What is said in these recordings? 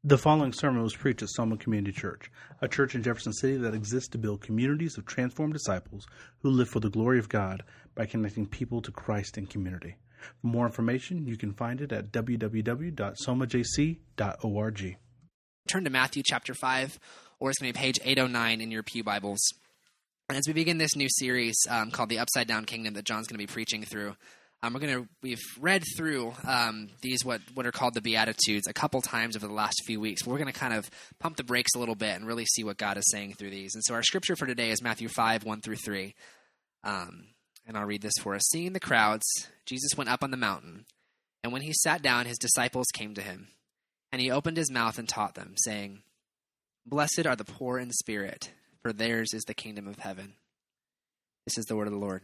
The following sermon was preached at Selma Community Church, a church in Jefferson City that exists to build communities of transformed disciples who live for the glory of God by connecting people to Christ in community. For more information, you can find it at www.somajc.org. Turn to Matthew chapter 5, or it's going to be page 809 in your pew Bibles. And as we begin this new series called The Upside Down Kingdom that John's going to be preaching through, we've read through these what are called the Beatitudes a couple times over the last few weeks. But we're going to kind of pump the brakes a little bit and really see what God is saying through these. And so our scripture for today is Matthew 5, 1 through 3. And I'll read this for us. Seeing the crowds, Jesus went up on the mountain, and when he sat down, his disciples came to him. And he opened his mouth and taught them, saying, "Blessed are the poor in spirit, for theirs is the kingdom of heaven." This is the word of the Lord.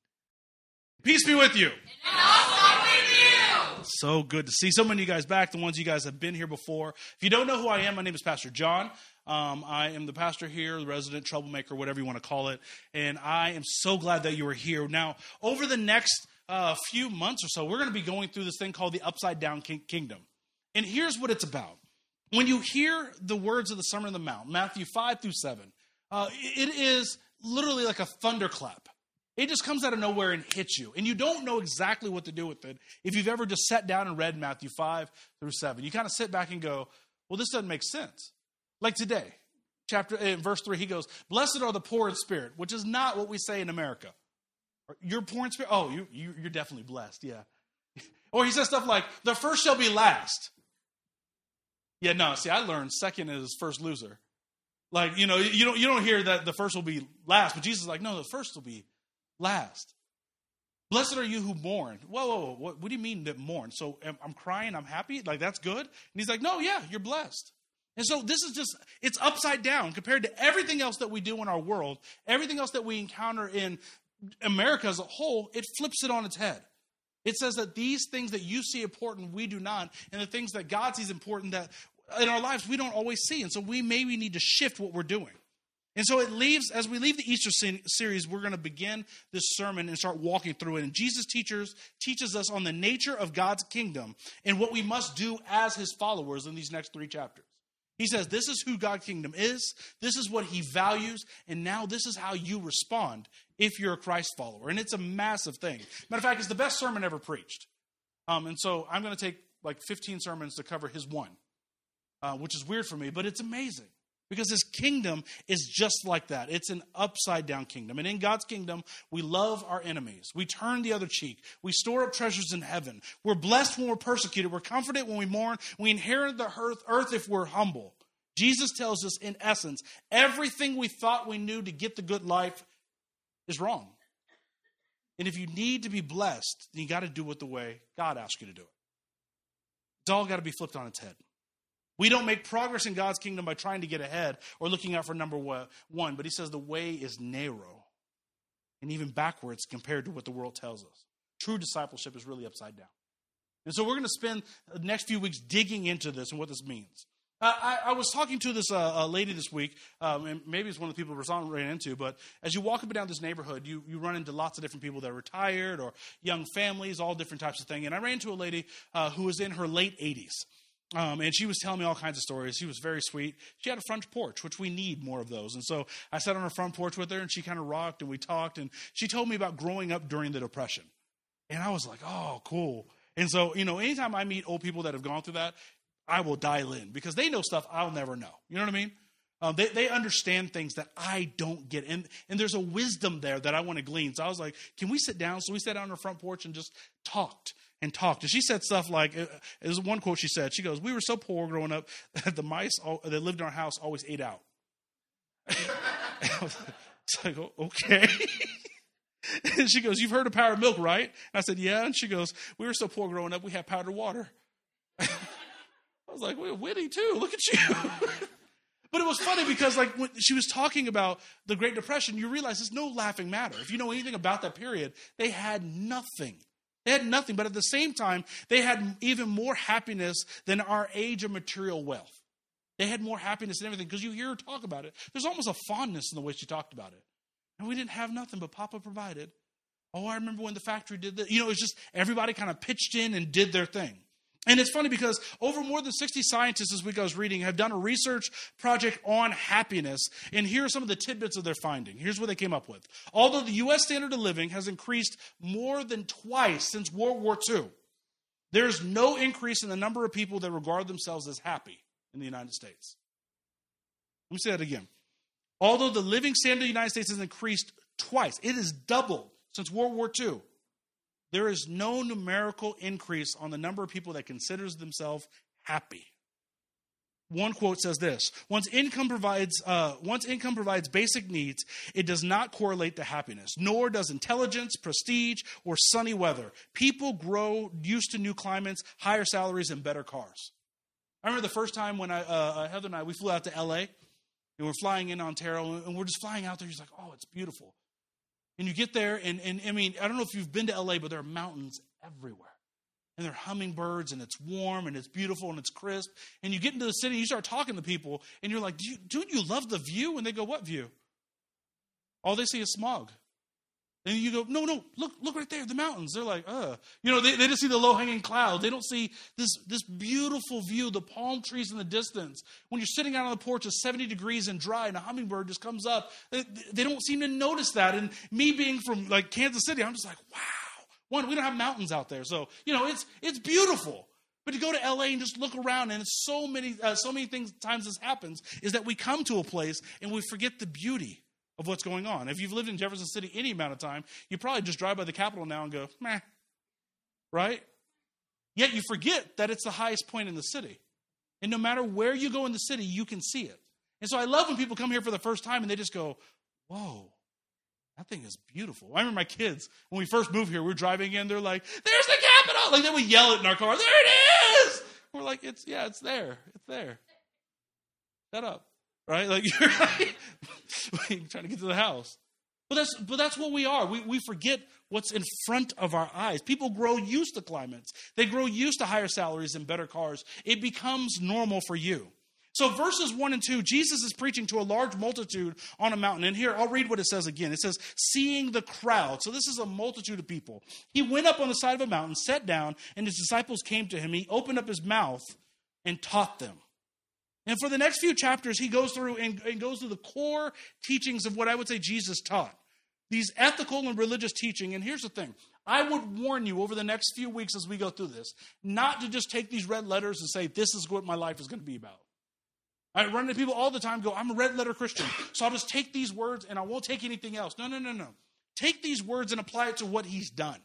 Peace be with you. And also with you. So good to see so many of you guys back, the ones you guys have been here before. If you don't know who I am, my name is Pastor John. I am the pastor here, the resident troublemaker, whatever you want to call it. And I am so glad that you are here. Now, over the next few months or so, we're going to be going through this thing called the Upside Down Kingdom. And here's what it's about. When you hear the words of the Sermon on the Mount, Matthew 5 through 7, it is literally like a thunderclap. It just comes out of nowhere and hits you. And you don't know exactly what to do with it if you've ever just sat down and read Matthew 5 through 7. You kind of sit back and go, well, this doesn't make sense. Like today, verse 3, he goes, "Blessed are the poor in spirit," which is not what we say in America. You're poor in spirit? Oh, you're definitely blessed, yeah. Or he says stuff like, "The first shall be last." Yeah, no, see, I learned second is first loser. Like, you don't hear that the first will be last, but Jesus is like, no, the first will be last. "Blessed are you who mourn." Whoa, what do you mean that mourn? So I'm crying, I'm happy? Like, that's good? And he's like, no, yeah, you're blessed. And so this is just, it's upside down compared to everything else that we do in our world, everything else that we encounter in America as a whole. It flips it on its head. It says that these things that you see important, we do not, and the things that God sees important that in our lives we don't always see. And so we maybe need to shift what we're doing. And so as we leave the Easter series, we're going to begin this sermon and start walking through it. And Jesus teaches us on the nature of God's kingdom and what we must do as his followers in these next 3 chapters. He says, this is who God's kingdom is. This is what he values. And now this is how you respond if you're a Christ follower. And it's a massive thing. Matter of fact, it's the best sermon ever preached. And so I'm going to take like 15 sermons to cover his one, which is weird for me, but it's amazing. Because his kingdom is just like that. It's an upside down kingdom. And in God's kingdom, we love our enemies. We turn the other cheek. We store up treasures in heaven. We're blessed when we're persecuted. We're comforted when we mourn. We inherit the earth if we're humble. Jesus tells us, in essence, everything we thought we knew to get the good life is wrong. And if you need to be blessed, then you got to do it the way God asks you to do it. It's all got to be flipped on its head. We don't make progress in God's kingdom by trying to get ahead or looking out for number one. But he says the way is narrow and even backwards compared to what the world tells us. True discipleship is really upside down. And so we're going to spend the next few weeks digging into this and what this means. I was talking to this lady this week, and maybe it's one of the people Rasan ran into, but as you walk up and down this neighborhood, you run into lots of different people that are retired or young families, all different types of things. And I ran into a lady who was in her late 80s. And she was telling me all kinds of stories. She was very sweet. She had a front porch, which we need more of those. And so I sat on her front porch with her, and she kind of rocked, and we talked. And she told me about growing up during the Depression. And I was like, oh, cool. And so, anytime I meet old people that have gone through that, I will dial in because they know stuff I'll never know. You know what I mean? They understand things that I don't get. And there's a wisdom there that I want to glean. So I was like, can we sit down? So we sat down on her front porch and just talked. And she said stuff like, there's one quote she said. She goes, "We were so poor growing up that the mice that lived in our house always ate out." It's like, okay. And she goes, "You've heard of powdered milk, right?" And I said, "Yeah." And she goes, "We were so poor growing up, we had powdered water." I was like, we're witty too. Look at you. But it was funny because like when she was talking about the Great Depression, you realize it's no laughing matter. If you know anything about that period, they had nothing. They had nothing, but at the same time, they had even more happiness than our age of material wealth. They had more happiness than everything because you hear her talk about it. There's almost a fondness in the way she talked about it. And we didn't have nothing, but Papa provided. Oh, I remember when the factory did that. It's just everybody kind of pitched in and did their thing. And it's funny because over more than 60 scientists, this week I was reading, have done a research project on happiness. And here are some of the tidbits of their finding. Here's what they came up with. Although the U.S. standard of living has increased more than twice since World War II, there's no increase in the number of people that regard themselves as happy in the United States. Let me say that again. Although the living standard of the United States has increased twice, it has doubled since World War II. There is no numerical increase on the number of people that considers themselves happy. One quote says this: once income provides basic needs, it does not correlate to happiness, nor does intelligence, prestige, or sunny weather. People grow used to new climates, higher salaries, and better cars. I remember the first time when Heather and I, we flew out to L.A., and we're flying in Ontario, and we're just flying out there. She's like, oh, it's beautiful. And you get there, and I mean, I don't know if you've been to L.A., but there are mountains everywhere. And there are hummingbirds, and it's warm, and it's beautiful, and it's crisp. And you get into the city, and you start talking to people, and you're like, don't you love the view? And they go, what view? All they see is smog. And you go, no, look right there, the mountains. They're like, You know, they just see the low-hanging clouds. They don't see this beautiful view, the palm trees in the distance. When you're sitting out on the porch, it's 70 degrees and dry, and a hummingbird just comes up. They don't seem to notice that. And me being from, like, Kansas City, I'm just like, wow. One, we don't have mountains out there. So, you know, it's beautiful. But to go to L.A. and just look around, and it's so many times this happens, is that we come to a place and we forget the beauty of what's going on. If you've lived in Jefferson City any amount of time, you probably just drive by the Capitol now and go, meh, right? Yet you forget that it's the highest point in the city. And no matter where you go in the city, you can see it. And so I love when people come here for the first time and they just go, whoa, that thing is beautiful. I remember my kids, when we first moved here, we were driving in, they're like, there's the Capitol! Like, then we yell it in our car, there it is! We're like, it's there. It's there. Shut up. Right? Like, you're trying to get to the house. But that's what we are. We forget what's in front of our eyes. People grow used to climates. They grow used to higher salaries and better cars. It becomes normal for you. So verses 1 and 2, Jesus is preaching to a large multitude on a mountain. And here, I'll read what it says again. It says, seeing the crowd. So this is a multitude of people. He went up on the side of a mountain, sat down, and his disciples came to him. He opened up his mouth and taught them. And for the next few chapters, he goes through the core teachings of what I would say Jesus taught. These ethical and religious teaching. And here's the thing. I would warn you over the next few weeks as we go through this, not to just take these red letters and say, this is what my life is going to be about. I run into people all the time, go, I'm a red letter Christian, so I'll just take these words and I won't take anything else. No. Take these words and apply it to what he's done.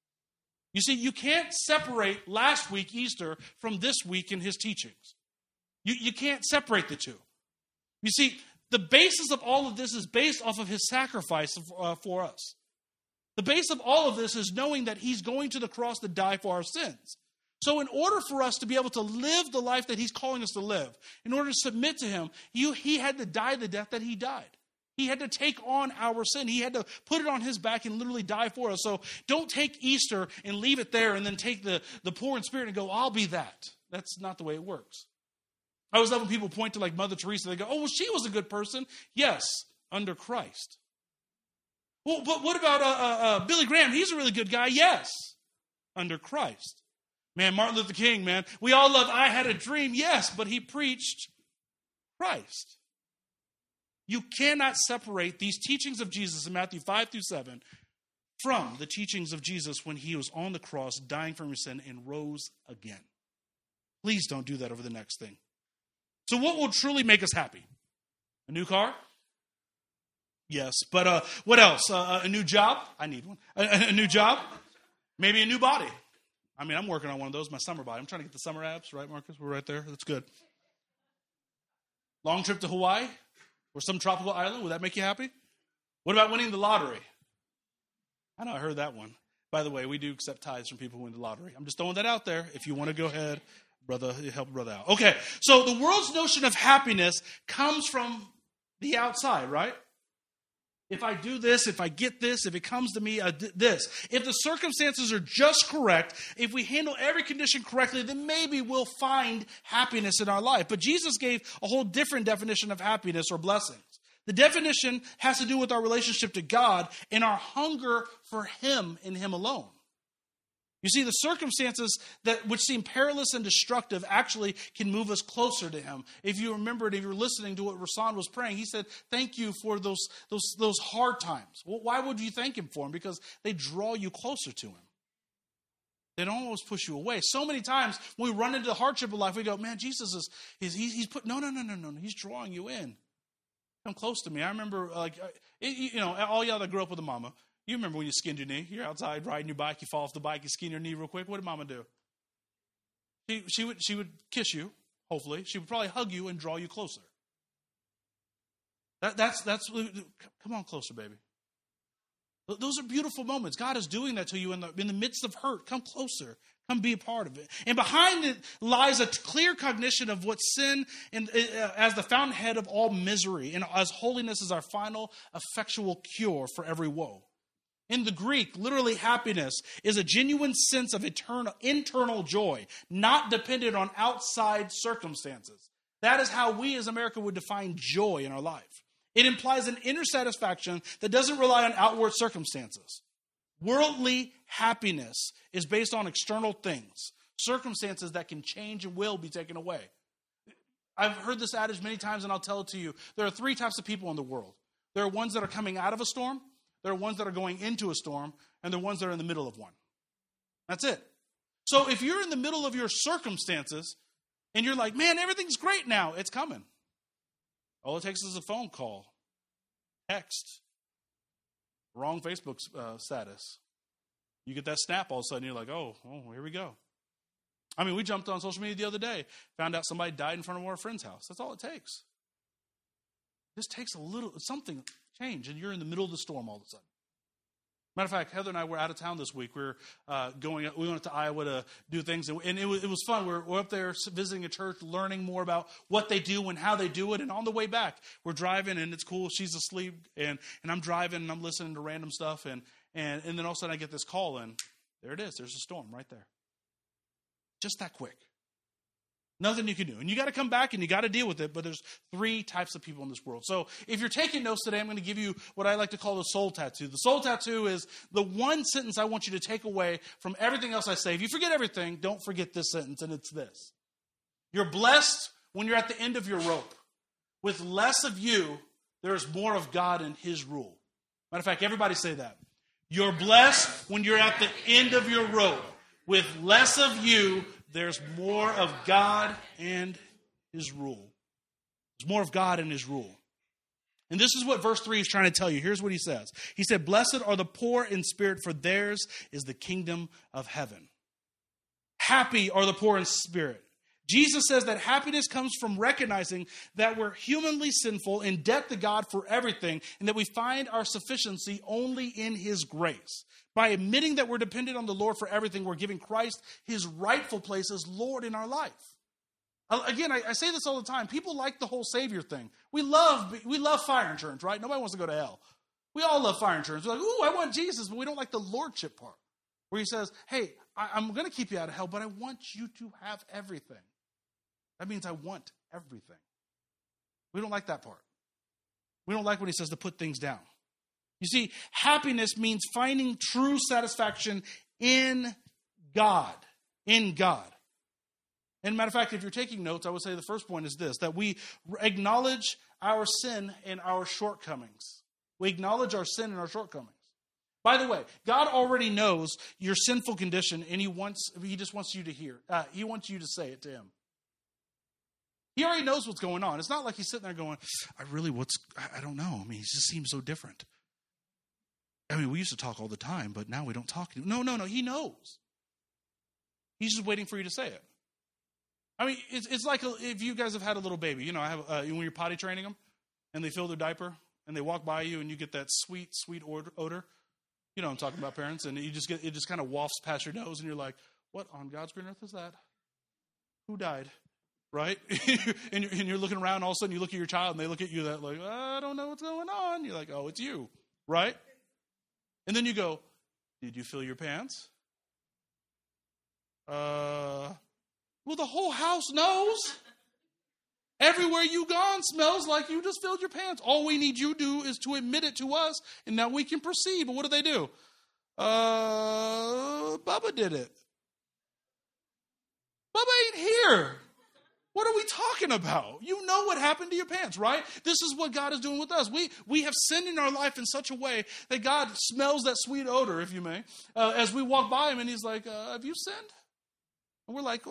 You see, you can't separate last week, Easter, from this week in his teachings. You can't separate the two. You see, the basis of all of this is based off of his sacrifice for us. The base of all of this is knowing that he's going to the cross to die for our sins. So in order for us to be able to live the life that he's calling us to live, in order to submit to him, he had to die the death that he died. He had to take on our sin. He had to put it on his back and literally die for us. So don't take Easter and leave it there and then take the poor in spirit and go, I'll be that. That's not the way it works. I always love when people point to like Mother Teresa. They go, oh, well, she was a good person. Yes, under Christ. Well, but what about Billy Graham? He's a really good guy. Yes, under Christ. Man, Martin Luther King, man. We all love I Had a Dream. Yes, but he preached Christ. You cannot separate these teachings of Jesus in Matthew 5 through 7 from the teachings of Jesus when he was on the cross, dying for your sin, and rose again. Please don't do that over the next thing. So what will truly make us happy? A new car? Yes, but what else? A new job? I need one. A new job? Maybe a new body. I mean, I'm working on one of those, my summer body. I'm trying to get the summer abs, right, Marcus? We're right there. That's good. Long trip to Hawaii or some tropical island. Would that make you happy? What about winning the lottery? I know I heard that one. By the way, we do accept tithes from people who win the lottery. I'm just throwing that out there. If you want to go ahead, brother, help a brother out. Okay, so the world's notion of happiness comes from the outside, right? If I do this, if I get this, if it comes to me, this. If the circumstances are just correct, if we handle every condition correctly, then maybe we'll find happiness in our life. But Jesus gave a whole different definition of happiness or blessings. The definition has to do with our relationship to God and our hunger for him and him alone. You see, the circumstances which seem perilous and destructive actually can move us closer to him. If you remembered, if you were listening to what Rasan was praying, he said, thank you for those hard times. Well, why would you thank him for them? Because they draw you closer to him. They don't always push you away. So many times when we run into the hardship of life, we go, man, Jesus he's put, no. He's drawing you in. Come close to me. I remember, all y'all that grew up with a mama, you remember when you skinned your knee. You're outside riding your bike, you fall off the bike, you skin your knee real quick. What did mama do? She would kiss you, hopefully. She would probably hug you and draw you closer. That's come on closer, baby. Those are beautiful moments. God is doing that to you in the midst of hurt. Come closer. Come be a part of it. And behind it lies a clear cognition of what sin as the fountainhead of all misery, and as holiness is our final effectual cure for every woe. In the Greek, literally happiness is a genuine sense of internal joy, not dependent on outside circumstances. That is how we as America would define joy in our life. It implies an inner satisfaction that doesn't rely on outward circumstances. Worldly happiness is based on external things, circumstances that can change and will be taken away. I've heard this adage many times, and I'll tell it to you. There are three types of people in the world. There are ones that are coming out of a storm, there are ones that are going into a storm, and there are ones that are in the middle of one. That's it. So if you're in the middle of your circumstances, and you're like, man, everything's great now, it's coming. All it takes is a phone call, text, wrong Facebook status. You get that snap all of a sudden, you're like, oh, here we go. I mean, we jumped on social media the other day, found out somebody died in front of our friend's house. That's all it takes. This takes something change, and you're in the middle of the storm all of a sudden. Matter of fact, Heather and I were out of town this week. We went to Iowa to do things, and it was fun. We're up there visiting a church, learning more about what they do and how they do it. And on the way back, we're driving, and it's cool. She's asleep, and I'm driving, and I'm listening to random stuff, and then all of a sudden I get this call, and there it is. There's a storm right there. Just that quick. Nothing you can do. And you got to come back and you got to deal with it, but there's three types of people in this world. So if you're taking notes today, I'm going to give you what I like to call the soul tattoo. The soul tattoo is the one sentence I want you to take away from everything else I say. If you forget everything, don't forget this sentence, and it's this. You're blessed when you're at the end of your rope. With less of you, there is more of God and his rule. Matter of fact, everybody say that. You're blessed when you're at the end of your rope. With less of you, there's more of God and his rule. There's more of God and his rule. And this is what verse 3 is trying to tell you. Here's what he says. He said, blessed are the poor in spirit, for theirs is the kingdom of heaven. Happy are the poor in spirit. Jesus says that happiness comes from recognizing that we're humanly sinful, in debt to God for everything, and that we find our sufficiency only in his grace. By admitting that we're dependent on the Lord for everything, we're giving Christ his rightful place as Lord in our life. Again, I say this all the time. People like the whole Savior thing. We love fire insurance, right? Nobody wants to go to hell. We all love fire insurance. We're like, ooh, I want Jesus, but we don't like the lordship part. Where he says, hey, I'm going to keep you out of hell, but I want you to have everything. That means I want everything. We don't like that part. We don't like when he says to put things down. You see, happiness means finding true satisfaction in God. In God. And matter of fact, if you're taking notes, I would say the first point is this, that we acknowledge our sin and our shortcomings. We acknowledge our sin and our shortcomings. By the way, God already knows your sinful condition, and he just wants you to hear. He wants you to say it to him. He already knows what's going on. It's not like he's sitting there going, I don't know. I mean, he just seems so different. I mean, we used to talk all the time, but now we don't talk anymore. No. He knows. He's just waiting for you to say it. I mean, it's like if you guys have had a little baby. You know, when you're potty training them, and they fill their diaper, and they walk by you, and you get that sweet, sweet odor. You know what I'm talking about, parents. And it just kind of wafts past your nose, and you're like, what on God's green earth is that? Who died? Right? and you're looking around, all of a sudden you look at your child, and they look at you like, I don't know what's going on. You're like, oh, it's you. Right? And then you go, did you fill your pants? Well, the whole house knows. Everywhere you gone smells like you just filled your pants. All we need you to do is to admit it to us, and now we can proceed. But what do? Bubba did it. Bubba ain't here. What are we talking about? You know what happened to your pants, right? This is what God is doing with us. We have sinned in our life in such a way that God smells that sweet odor, if you may, as we walk by him, and he's like, have you sinned? And we're like,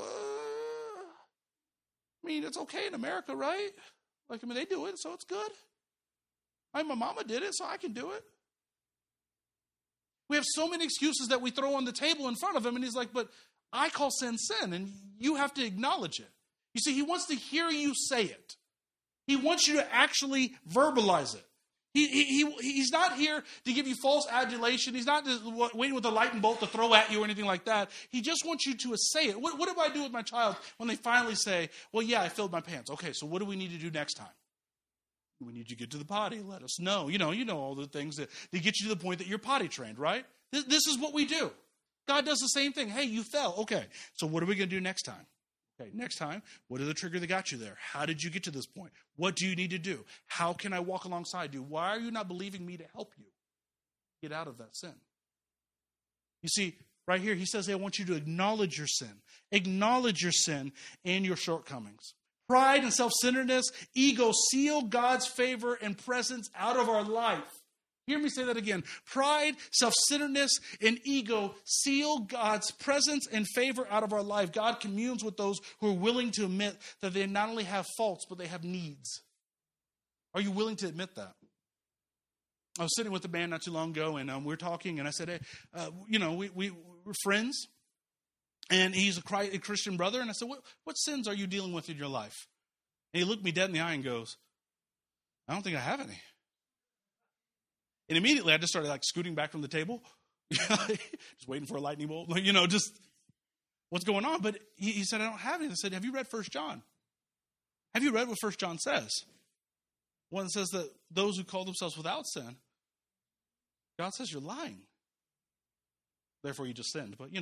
it's okay in America, right? They do it, so it's good. My mama did it, so I can do it. We have so many excuses that we throw on the table in front of him, and he's like, but I call sin sin, and you have to acknowledge it. You see, he wants to hear you say it. He wants you to actually verbalize it. He's not here to give you false adulation. He's not just waiting with a lightning bolt to throw at you or anything like that. He just wants you to say it. What do I do with my child when they finally say, well, yeah, I filled my pants. Okay, so what do we need to do next time? We need you to get to the potty. Let us know. You know all the things that get you to the point that you're potty trained, right? This is what we do. God does the same thing. Hey, you fell. Okay, so what are we going to do next time? Okay, next time, what is the trigger that got you there? How did you get to this point? What do you need to do? How can I walk alongside you? Why are you not believing me to help you get out of that sin? You see, right here, he says, hey, I want you to acknowledge your sin. Acknowledge your sin and your shortcomings. Pride and self-centeredness, ego seal God's favor and presence out of our life. Hear me say that again. Pride, self-centeredness, and ego seal God's presence and favor out of our life. God communes with those who are willing to admit that they not only have faults, but they have needs. Are you willing to admit that? I was sitting with a man not too long ago, and we were talking, and I said, hey, we're friends, and he's a Christian brother, and I said, what sins are you dealing with in your life? And he looked me dead in the eye and goes, I don't think I have any. And immediately I just started scooting back from the table, just waiting for a lightning bolt, just what's going on. But he said, I don't have any. I said, have you read 1 John? Have you read what 1 John says? One that says that those who call themselves without sin, God says you're lying. Therefore you just sinned. But,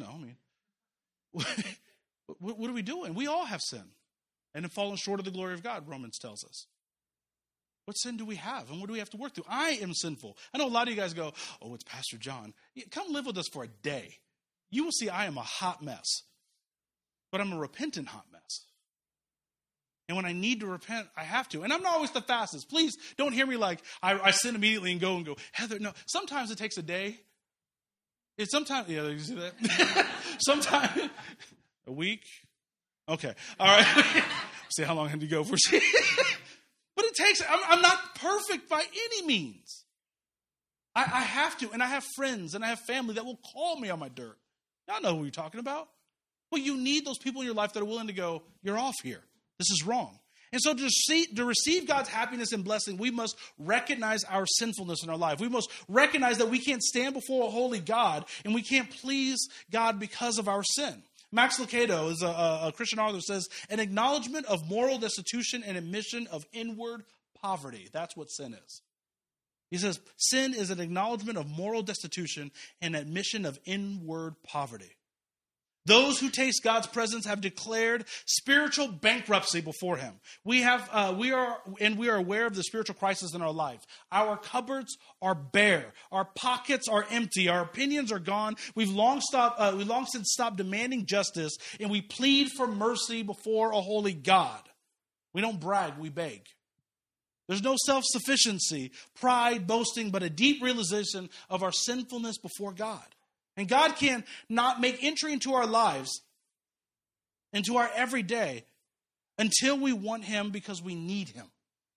what are we doing? We all have sin and have fallen short of the glory of God, Romans tells us. What sin do we have, and what do we have to work through? I am sinful. I know a lot of you guys go, oh, it's Pastor John. Come live with us for a day. You will see I am a hot mess, but I'm a repentant hot mess. And when I need to repent, I have to. And I'm not always the fastest. Please don't hear me like I sin immediately and go, Heather, no. Sometimes it takes a day. Sometimes, yeah, you see that? Sometimes a week. Okay, all right. See how long I had to go for. But it takes, I'm not perfect by any means. I have to, and I have friends and I have family that will call me on my dirt. Y'all know who you're talking about. Well, you need those people in your life that are willing to go, you're off here. This is wrong. And so to receive God's happiness and blessing, we must recognize our sinfulness in our life. We must recognize that we can't stand before a holy God and we can't please God because of our sin. Max Lucado is a Christian author, says, an acknowledgement of moral destitution and admission of inward poverty. That's what sin is. He says, sin is an acknowledgement of moral destitution and admission of inward poverty. Those who taste God's presence have declared spiritual bankruptcy before him. We are aware of the spiritual crisis in our life. Our cupboards are bare. Our pockets are empty. Our opinions are gone. We've long since stopped demanding justice, and we plead for mercy before a holy God. We don't brag, we beg. There's no self-sufficiency, pride, boasting, but a deep realization of our sinfulness before God. And God can not make entry into our lives, into our everyday, until we want him because we need him.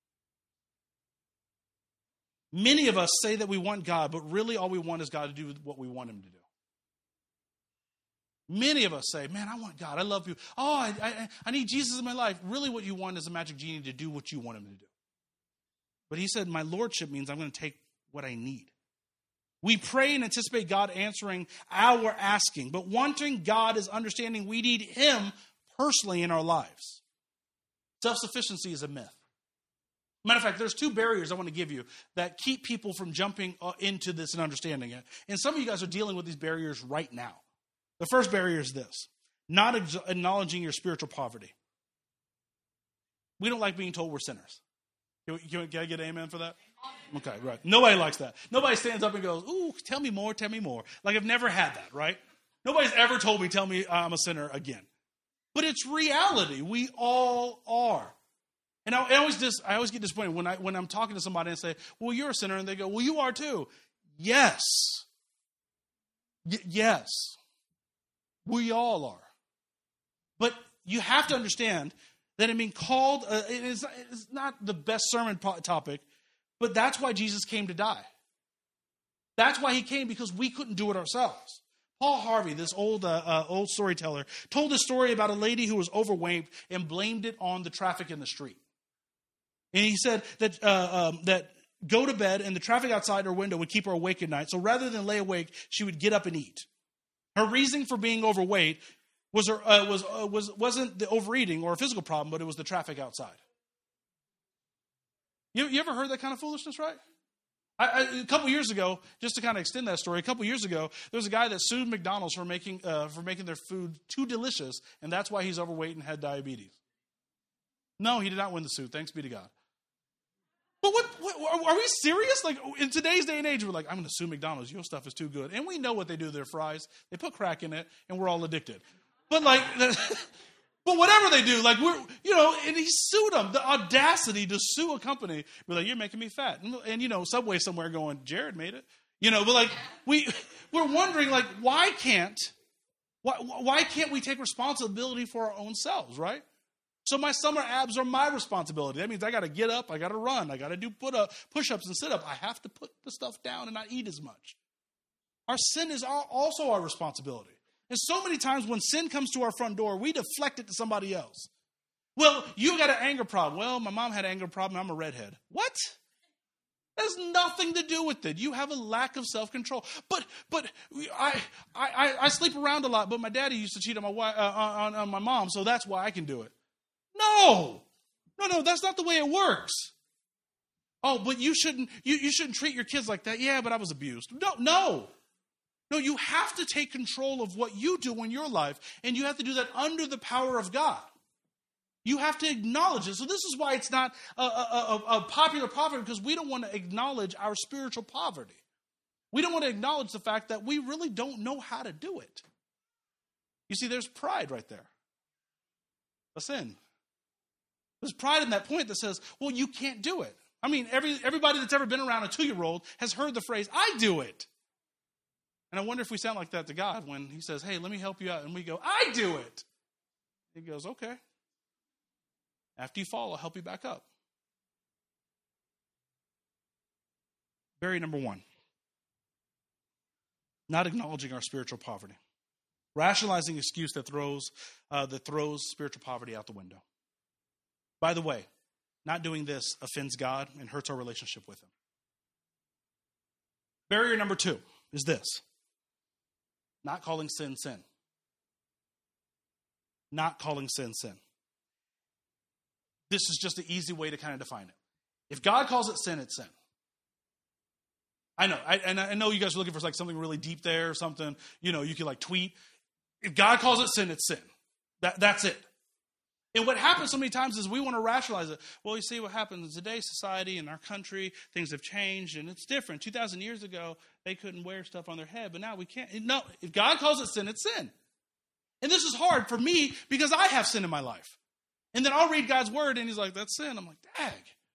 Many of us say that we want God, but really all we want is God to do what we want him to do. Many of us say, man, I want God. I love you. Oh, I need Jesus in my life. Really what you want is a magic genie to do what you want him to do. But he said, my lordship means I'm going to take what I need. We pray and anticipate God answering our asking, but wanting God is understanding we need him personally in our lives. Self-sufficiency is a myth. Matter of fact, there's two barriers I want to give you that keep people from jumping into this and understanding it. And some of you guys are dealing with these barriers right now. The first barrier is this: not acknowledging your spiritual poverty. We don't like being told we're sinners. Can I get an amen for that? Okay, right. Nobody likes that. Nobody stands up and goes, ooh, tell me more, tell me more. Like, I've never had that, right? Nobody's ever told me, tell me I'm a sinner again. But it's reality. We all are. And I always get disappointed when I'm talking to somebody and say, well, you're a sinner. And they go, well, you are too. Yes. Yes. We all are. But you have to understand that called, it's not the best sermon topic, but that's why Jesus came to die. That's why he came, because we couldn't do it ourselves. Paul Harvey, this old storyteller, told a story about a lady who was overweight and blamed it on the traffic in the street. And he said that go to bed and the traffic outside her window would keep her awake at night. So rather than lay awake, she would get up and eat. Her reason for being overweight wasn't the overeating or a physical problem, but it was the traffic outside. You ever heard that kind of foolishness, right? A couple years ago, just to kind of extend that story, there was a guy that sued McDonald's for making their food too delicious, and that's why he's overweight and had diabetes. No, he did not win the suit. Thanks be to God. But what are we serious? Like, in today's day and age, we're like, I'm going to sue McDonald's. Your stuff is too good. And we know what they do to their fries. They put crack in it, and we're all addicted. But but whatever they do, and he sued them. The audacity to sue a company. We're like, you're making me fat. And Subway somewhere going, Jared made it. But we're wondering, why can't we take responsibility for our own selves, right? So my summer abs are my responsibility. That means I got to get up, I got to run, I got to do push-ups and sit-ups. I have to put the stuff down and not eat as much. Our sin is also our responsibility. And so many times when sin comes to our front door, we deflect it to somebody else. Well, you got an anger problem. Well, my mom had an anger problem. I'm a redhead. What? That has nothing to do with it. You have a lack of self-control. But I sleep around a lot. But my daddy used to cheat on my wife, on my mom, so that's why I can do it. No, that's not the way it works. Oh, but you shouldn't treat your kids like that. Yeah, but I was abused. No, you have to take control of what you do in your life, and you have to do that under the power of God. You have to acknowledge it. So this is why it's not a popular poverty, because we don't want to acknowledge our spiritual poverty. We don't want to acknowledge the fact that we really don't know how to do it. You see, there's pride right there. A sin. There's pride in that point that says, well, you can't do it. I mean, everybody that's ever been around a 2-year-old has heard the phrase, I do it. And I wonder if we sound like that to God when he says, hey, let me help you out. And we go, I do it. He goes, okay. After you fall, I'll help you back up. Barrier number 1. Not acknowledging our spiritual poverty. Rationalizing excuse that throws spiritual poverty out the window. By the way, not doing this offends God and hurts our relationship with him. Barrier number 2 is this. Not calling sin, sin. Not calling sin, sin. This is just an easy way to kind of define it. If God calls it sin, it's sin. I know. I know you guys are looking for something really deep there or something. You can tweet. If God calls it sin, it's sin. That's it. And what happens so many times is we want to rationalize it. Well, you see what happens in today's society, in our country, things have changed and it's different. 2,000 years ago, they couldn't wear stuff on their head, but now we can't. No, if God calls it sin, it's sin. And this is hard for me because I have sin in my life. And then I'll read God's word and he's like, that's sin. I'm like, dag.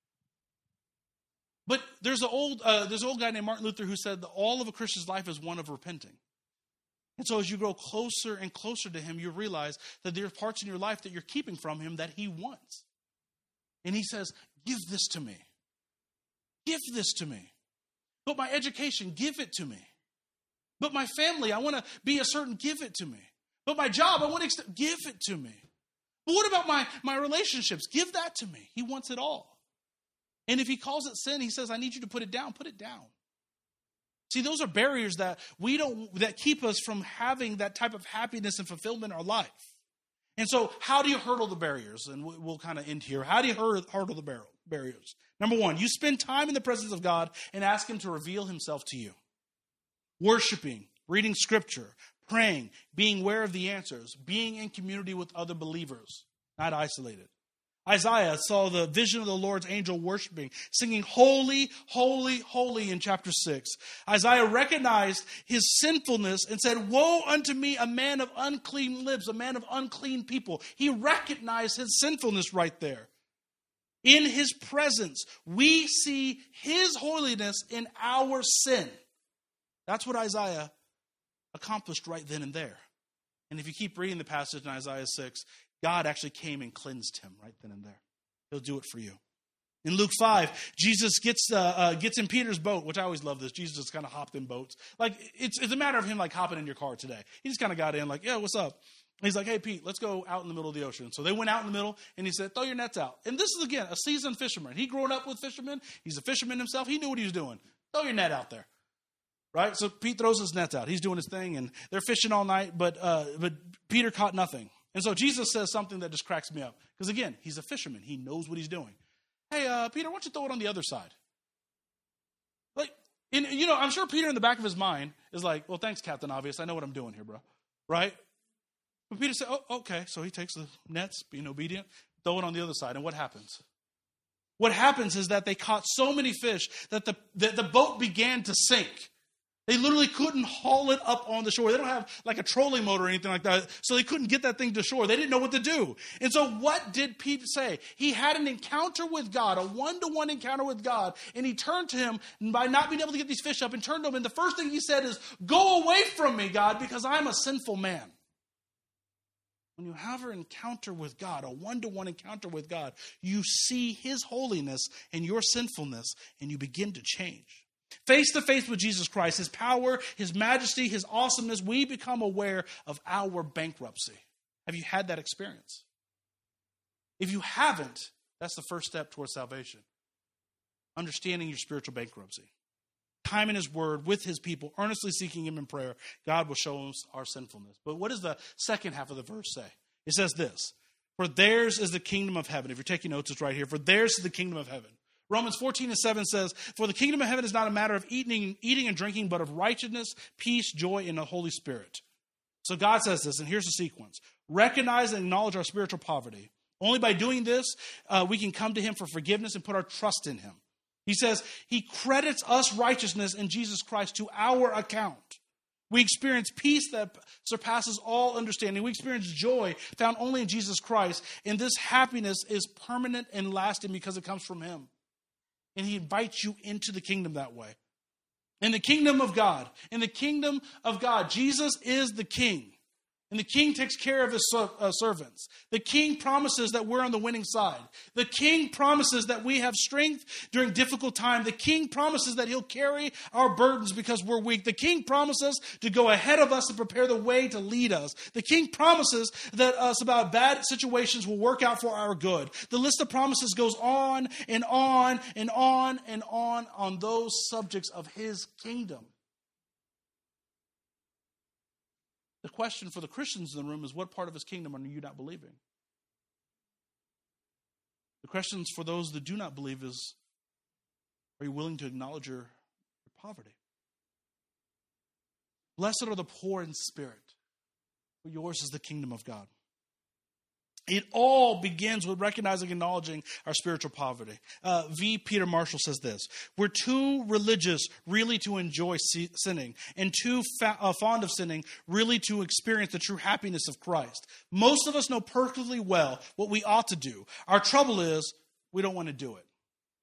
But there's an old guy named Martin Luther who said that all of a Christian's life is one of repenting. And so as you grow closer and closer to him, you realize that there are parts in your life that you're keeping from him that he wants. And he says, give this to me. Give this to me. But my education, give it to me. But my family, I want to be a certain, give it to me. But my job, I want to give it to me. But what about my relationships? Give that to me. He wants it all. And if he calls it sin, he says, I need you to put it down. Put it down. See, those are barriers that keep us from having that type of happiness and fulfillment in our life. And so how do you hurdle the barriers? And we'll kind of end here. How do you hurdle the barriers? Number 1, you spend time in the presence of God and ask him to reveal himself to you. Worshiping, reading scripture, praying, being aware of the answers, being in community with other believers, not isolated. Isaiah saw the vision of the Lord's angel worshiping, singing, "Holy, holy, holy," in chapter 6. Isaiah recognized his sinfulness and said, "Woe unto me, a man of unclean lips, a man of unclean people." He recognized his sinfulness right there. In his presence, we see his holiness in our sin. That's what Isaiah accomplished right then and there. And if you keep reading the passage in Isaiah 6, God actually came and cleansed him right then and there. He'll do it for you. In Luke 5, Jesus gets in Peter's boat, which I always love this. Jesus just kind of hopped in boats. Like, it's a matter of him like hopping in your car today. He just kind of got in like, "Yeah, what's up?" And he's like, "Hey, Pete, let's go out in the middle of the ocean." So they went out in the middle, and he said, "Throw your nets out." And this is, again, a seasoned fisherman. He grew up with fishermen. He's a fisherman himself. He knew what he was doing. Throw your net out there. Right? So Pete throws his nets out. He's doing his thing, and they're fishing all night, but Peter caught nothing. And so Jesus says something that just cracks me up. Because, again, he's a fisherman. He knows what he's doing. "Hey, Peter, why don't you throw it on the other side?" Like, I'm sure Peter in the back of his mind is like, "Well, thanks, Captain Obvious. I know what I'm doing here, bro." Right? But Peter said, "Oh, okay." So he takes the nets, being obedient, throw it on the other side. And what happens? What happens is that they caught so many fish that the boat began to sink. They literally couldn't haul it up on the shore. They don't have like a trolling motor or anything like that, so they couldn't get that thing to shore. They didn't know what to do. And so what did Pete say? He had an encounter with God, a one-to-one encounter with God, and he turned to him by not being able to get these fish up and turned to him. And the first thing he said is, "Go away from me, God, because I'm a sinful man." When you have an encounter with God, a one-to-one encounter with God, you see his holiness and your sinfulness, and you begin to change. Face to face with Jesus Christ, his power, his majesty, his awesomeness, we become aware of our bankruptcy. Have you had that experience? If you haven't, that's the first step towards salvation. Understanding your spiritual bankruptcy. Time in his word, with his people, earnestly seeking him in prayer, God will show us our sinfulness. But what does the second half of the verse say? It says this: "For theirs is the kingdom of heaven." If you're taking notes, it's right here. "For theirs is the kingdom of heaven." Romans 14:7 says, "For the kingdom of heaven is not a matter of eating and drinking, but of righteousness, peace, joy in the Holy Spirit." So God says this, and here's the sequence. Recognize and acknowledge our spiritual poverty. Only by doing this, we can come to him for forgiveness and put our trust in him. He says he credits us righteousness in Jesus Christ to our account. We experience peace that surpasses all understanding. We experience joy found only in Jesus Christ. And this happiness is permanent and lasting because it comes from him. And he invites you into the kingdom that way. In the kingdom of God, Jesus is the king. And the king takes care of his servants. The king promises that we're on the winning side. The king promises that we have strength during difficult time. The king promises that he'll carry our burdens because we're weak. The king promises to go ahead of us and prepare the way to lead us. The king promises that us about bad situations will work out for our good. The list of promises goes on and on and on and on those subjects of his kingdom. The question for the Christians in the room is, what part of his kingdom are you not believing? The questions for those that do not believe is, are you willing to acknowledge your poverty? Blessed are the poor in spirit, for yours is the kingdom of God. It all begins with recognizing and acknowledging our spiritual poverty. V. Peter Marshall says this: "We're too religious really to enjoy sinning, and too fond of sinning really to experience the true happiness of Christ. Most of us know perfectly well what we ought to do. Our trouble is we don't want to do it.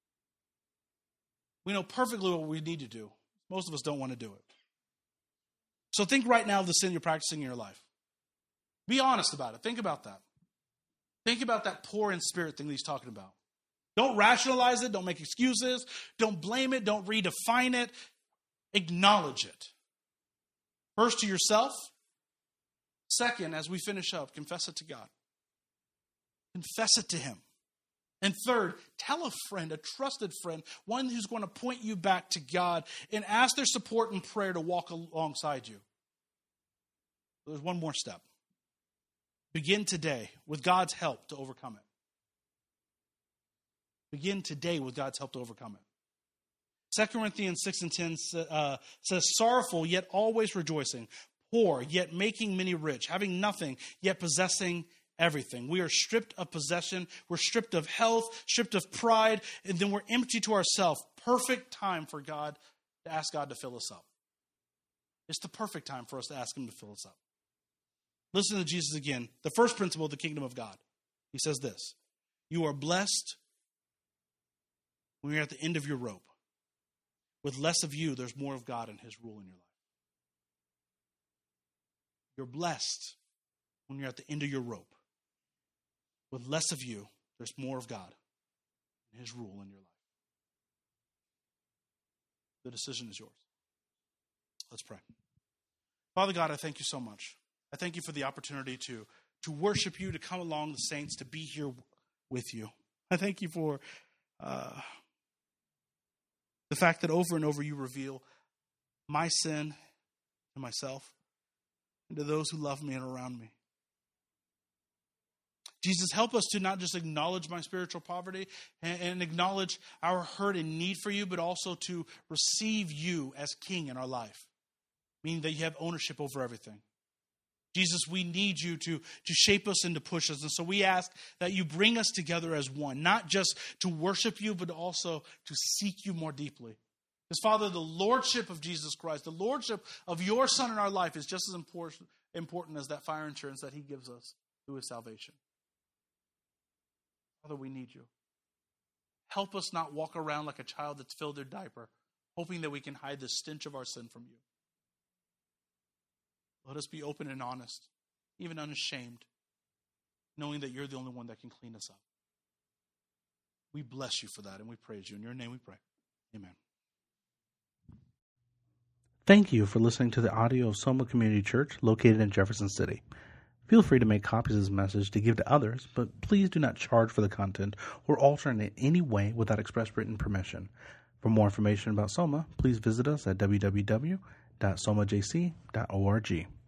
We know perfectly what we need to do. Most of us don't want to do it." So think right now of the sin you're practicing in your life. Be honest about it. Think about that. Think about that poor in spirit thing that he's talking about. Don't rationalize it. Don't make excuses. Don't blame it. Don't redefine it. Acknowledge it. First to yourself. Second, as we finish up, confess it to God. Confess it to him. And third, tell a friend, a trusted friend, one who's going to point you back to God, and ask their support and prayer to walk alongside you. There's one more step. Begin today with God's help to overcome it. Begin today with God's help to overcome it. 2 Corinthians 6:10 says, "Sorrowful, yet always rejoicing. Poor, yet making many rich. Having nothing, yet possessing everything. We are stripped of possession. We're stripped of health, stripped of pride, and then we're empty to ourselves. Perfect time for God to ask God to fill us up. It's the perfect time for us to ask him to fill us up. Listen to Jesus again. The first principle of the kingdom of God. He says this: you are blessed when you're at the end of your rope. With less of you, there's more of God and his rule in your life. You're blessed when you're at the end of your rope. With less of you, there's more of God and his rule in your life. The decision is yours. Let's pray. Father God, I thank you so much. I thank you for the opportunity to worship you, to come along the saints, to be here with you. I thank you for the fact that over and over you reveal my sin to myself and to those who love me and around me. Jesus, help us to not just acknowledge my spiritual poverty and acknowledge our hurt and need for you, but also to receive you as King in our life, meaning that you have ownership over everything. Jesus, we need you to shape us and to push us. And so we ask that you bring us together as one, not just to worship you, but also to seek you more deeply. Because, Father, the lordship of Jesus Christ, the lordship of your Son in our life is just as important as that fire insurance that he gives us through his salvation. Father, we need you. Help us not walk around like a child that's filled their diaper, hoping that we can hide the stench of our sin from you. Let us be open and honest, even unashamed, knowing that you're the only one that can clean us up. We bless you for that, and we praise you. In your name we pray. Amen. Thank you for listening to the audio of Soma Community Church located in Jefferson City. Feel free to make copies of this message to give to others, but please do not charge for the content or alter it in any way without express written permission. For more information about Soma, please visit us at www.somajc.org.